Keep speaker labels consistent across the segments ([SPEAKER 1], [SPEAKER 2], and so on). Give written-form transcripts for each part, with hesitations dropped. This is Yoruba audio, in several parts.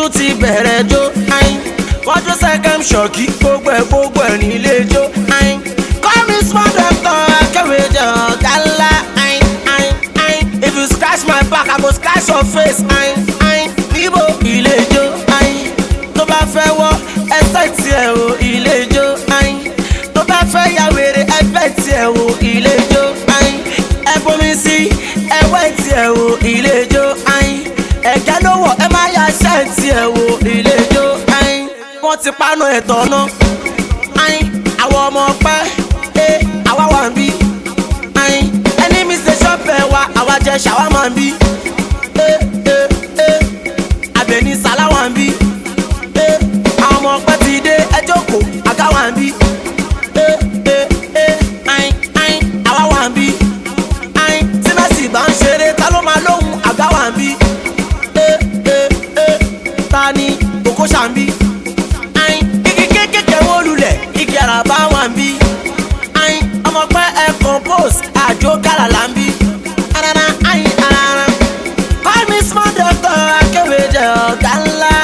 [SPEAKER 1] tún ti bẹ̀rẹ̀ jó wọ́n jó sẹ́kẹ̀m ṣọ̀kì gbogbo ẹ̀ nílé jó call me small doctor akẹ́wéjọ ọ̀gá ńlá if you scratch my back I go scratch your face níbo ilé jó tó bá fẹ́ wọ́ ẹsẹ̀ tiẹ̀ o ilé jó tó bá fẹ́ ya wèrè ẹgbẹ́ tiẹ̀ o ilé jó ẹ bomi sí ẹwẹ́ tiẹ̀ o ilé jó ẹ̀jẹ̀ ló wọ̀ ẹ má ya ṣẹ́ tiẹ̀ o ilé jó wọ́n ti panu ẹ̀tọ́ náà àwọn ọmọ pẹ́ àwa wà ń bí ẹni mi ṣe ṣọ́ọ̀bẹ̀ wa àwa jẹ ṣàwa máa ń bí Àbẹ̀ní sálá wà ń bí àwọn ọmọ pẹ́ ti dé ẹjọ́ kò àga wà ń bí àwa wà ń bí tí mẹ́sì bá ń ṣeré ta ló máa lóhùn àga wà ń bí ta ni kòkó ṣà ń bí igi kékèké wó lulẹ̀ igi àràbá wà ń bí ọmọ pẹ́ ẹ compose àjò gàlà là ń bí arara call me small doctor akẹ́wéjẹ ọ̀gá ńlá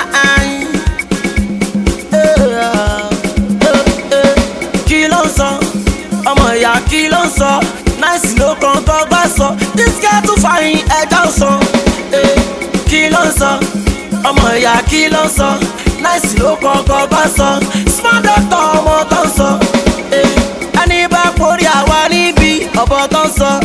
[SPEAKER 1] kí ló ń sọ ọmọ ìyá kí ló ń sọ náìsì ló kàn gbọ́gbọ́ sọ this girl too fine ẹja ń sọ kí ló ń sọ ọmọ ìyá kí ló ń sọ náìsì ló kàn gbọ́gbọ́ sọ small doctor ọmọ tó ń sọ ẹni bá porí àwa níbi ọ̀bọ tó ń sọ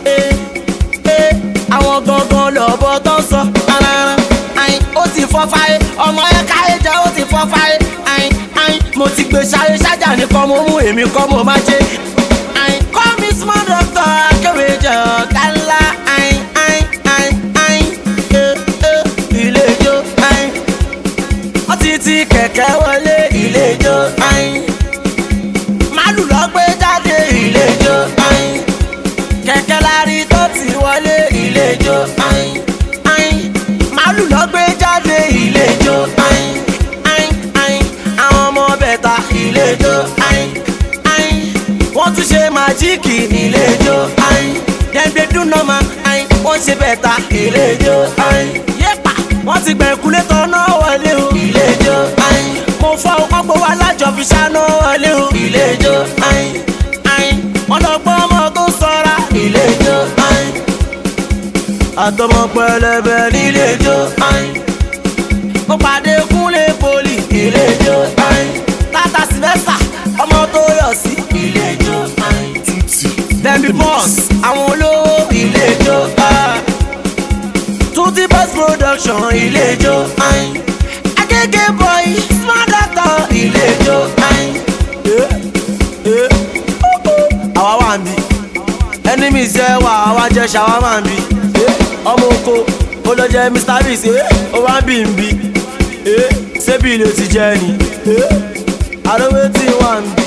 [SPEAKER 1] àwọn gangan lọ́bọ tó ń sọ ó ti fọ́ fáyé ọmọ ẹ̀ka ẹ̀jẹ̀ ó ti fọ́ fáyé mo ti gbé ṣayé ṣájà nìkan mo mú èmi kọ́ mo má ṣe call me small doctor akẹ́wéjẹ ọ̀gá ńlá ilé ijó wọ́n ti kẹ̀kẹ́ wọlé ilé ijó màálù lọ gbé jáde ilé ijó kẹ̀kẹ́ lárí tó ti wọlé ilé ijó màálù lọ gbé jáde ilé ijó àwọn ọmọ bẹ̀ta ilé ijó wọ́n tún ṣe màjíìkì ilé ijó dẹ́gbẹ́ dúnọ́mà wọ́n ṣe bẹ̀ta ilé ijó yépa wọ́n ti gbẹ̀kúlé tọ́nà wọlé o ilé ijó mo fọ́ ọgbọ́n wa lájọ fi ṣáná wọlé o ilé ijó wọ́n lọ gbọ́ ọmọ tó sọ́ra ilé ijó àtọmọ pẹlẹbẹ nílé ijó mo pàdé Kúnlé Poli ilé ijó Tata Sylvester ọmọ tó yọ̀ sí ilé ijó Dembi Boss àwọn olówó ilé ijó Tutti Boss production ilé ijó Agege boy small doctor ilé ijó àwa wà ń bí enemy ṣe wà àwa jẹ ṣàwa máa ń bí ọmọ oko ó lọ jẹ Mr. Beast ó wá ń bí ń bí ṣé bí ilé ti jẹ ni àròwé tí wà ń bí.